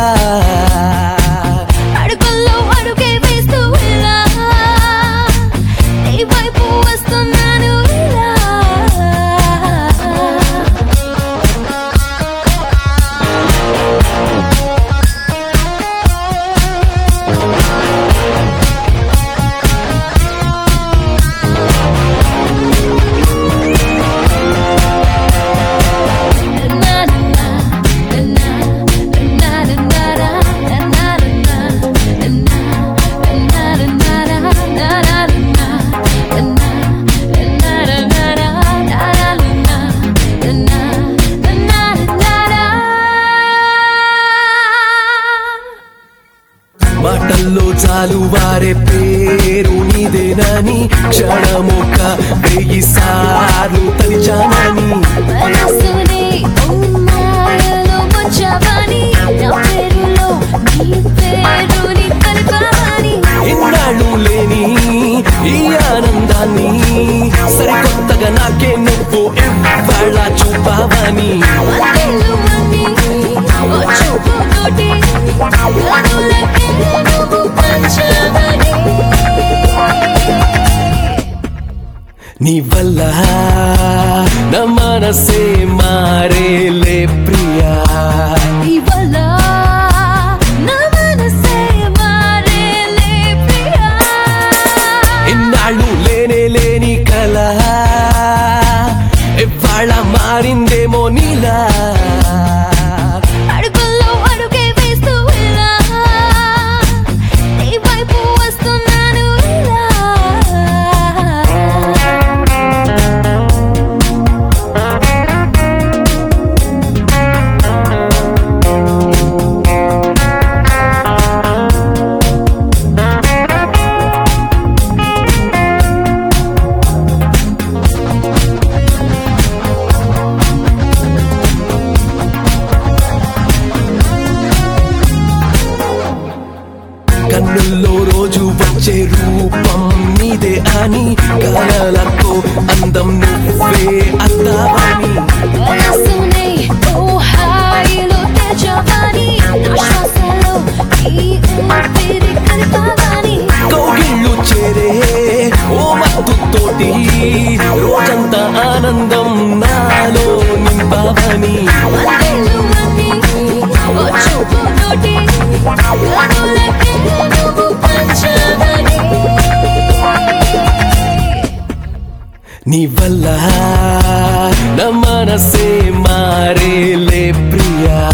అడుగుల్లో అడుగే వేస్తూ ఇలా నీ వైపు వస్తున్నాను ఇలా మాటల్లో చాలు వారే పేరు నీదేనని క్షణమొక్క 1000 సార్లు తలిచానని మనసుని మాయలో ముంచవని నా పేరులో నీ పేరుని కలిపావని ఇన్నాళ్ళు లేని ఈ ఆనందాన్ని సరికొత్తగా నాకే నువ్వు ఇవాళ చూపావని వందలు మంది ఓ చూపుతోటి కనులకి నువ్వు పంచవని నీ వల్ల నా మనసే మారేలే ప్రియా నీ వల్ల నా మనసే మారేలే ప్రియా ఇన్నాళ్ళు లేని కల ఇవాళ మారిందేమో నీలా అడుగుల్లో అడుగే వేస్తూ ఇలా నీ వైపు వస్తున్నాను ఇలా కన్నుల్లో రోజు వచ్చే రూపం నీదే అని కలలతో అందం నువ్వే అద్దావని మనసునే ఓ హాయిలో తెచ్చవని నా శ్వాసలో ఈ ఊపిరి కలిపావని కౌగిళ్ళు చేరే ఓ మత్తుతోటి రోజంతా ఆనందం నాలో నింపావని వందలు మంది ఓ చూపుతోటి కనులకి నువ్వు పంచవని నీ వల్ల నా మనసే మారేలే ప్రియా